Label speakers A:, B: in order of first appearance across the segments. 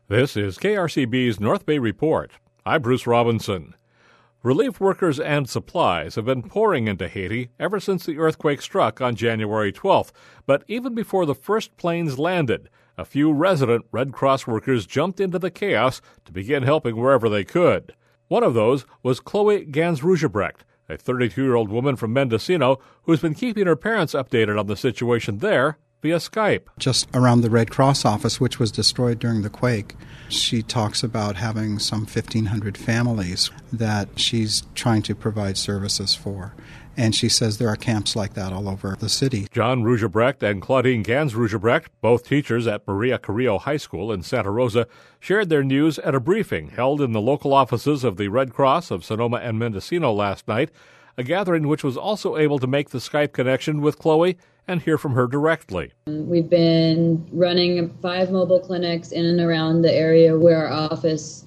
A: This is KRCB's North Bay Report. I'm Bruce Robinson. Relief workers and supplies have been pouring into Haiti ever since the earthquake struck on January 12th. But even before the first planes landed, a few resident Red Cross workers jumped into the chaos to begin helping wherever they could. One of those was Chloe Gans-Rugebrecht, a 32-year-old woman from Mendocino who's been keeping her parents updated on the situation there via Skype.
B: Just around the Red Cross office, which was destroyed during the quake, she talks about having some 1,500 families that she's trying to provide services for. And she says there are camps like that all over the city.
A: John Rugebrecht and Claudine Gans-Rugebrecht, both teachers at Maria Carrillo High School in Santa Rosa, shared their news at a briefing held in the local offices of the Red Cross of Sonoma and Mendocino last night, a gathering which was also able to make the Skype connection with Chloe and hear from her directly.
C: We've been running 5 mobile clinics in and around the area where our office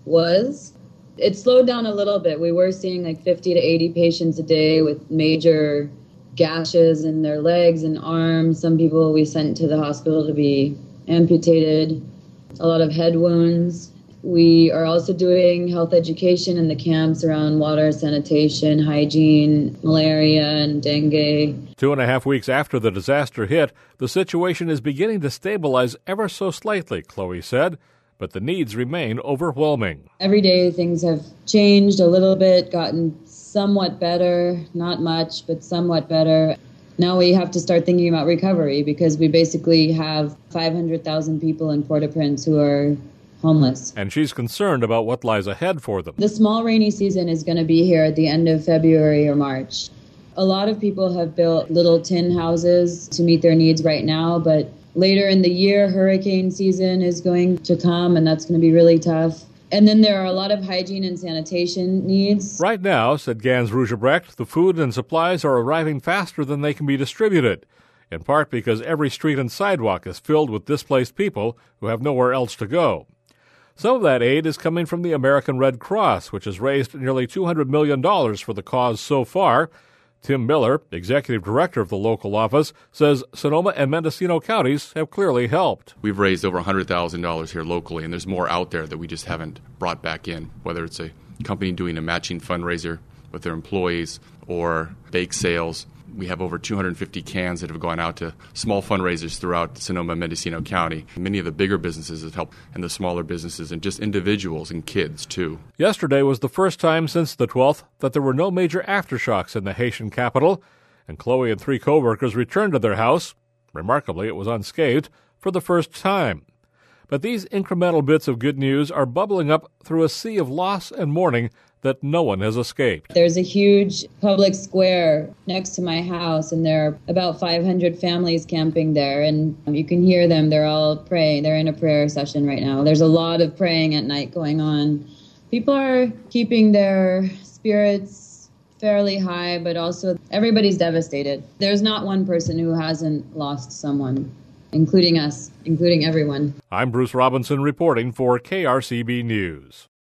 C: was. It slowed down a little bit. We were seeing like 50 to 80 patients a day with major gashes in their legs and arms. Some people we sent to the hospital to be amputated, a lot of head wounds. We are also doing health education in the camps around water, sanitation, hygiene, malaria, and dengue.
A: 2.5 weeks after the disaster hit, the situation is beginning to stabilize ever so slightly, Chloe said, but the needs remain overwhelming.
C: Every day things have changed a little bit, gotten somewhat better, not much, but somewhat better. Now we have to start thinking about recovery because we basically have 500,000 people in Port-au-Prince who are homeless.
A: And she's concerned about what lies ahead for them.
C: The small rainy season is going to be here at the end of February or March. A lot of people have built little tin houses to meet their needs right now, but later in the year, hurricane season is going to come, and that's going to be really tough. And then there are a lot of hygiene and sanitation needs.
A: Right now, said Gans-Rugebrecht, the food and supplies are arriving faster than they can be distributed, in part because every street and sidewalk is filled with displaced people who have nowhere else to go. Some of that aid is coming from the American Red Cross, which has raised nearly $200 million for the cause so far. Tim Miller, executive director of the local office, says Sonoma and Mendocino counties have clearly helped.
D: We've raised over $100,000 here locally, and there's more out there that we just haven't brought back in, whether it's a company doing a matching fundraiser with their employees or bake sales. We have over 250 cans that have gone out to small fundraisers throughout Sonoma and Mendocino County. Many of the bigger businesses have helped, and the smaller businesses, and just individuals and kids, too.
A: Yesterday was the first time since the 12th that there were no major aftershocks in the Haitian capital, and Chloe and 3 co-workers returned to their house. Remarkably, it was unscathed for the first time. But these incremental bits of good news are bubbling up through a sea of loss and mourning that no one has escaped.
C: There's a huge public square next to my house, and there are about 500 families camping there, and you can hear them. They're all praying. They're in a prayer session right now. There's a lot of praying at night going on. People are keeping their spirits fairly high, but also everybody's devastated. There's not one person who hasn't lost someone, including us, including everyone.
A: I'm Bruce Robinson reporting for KRCB News.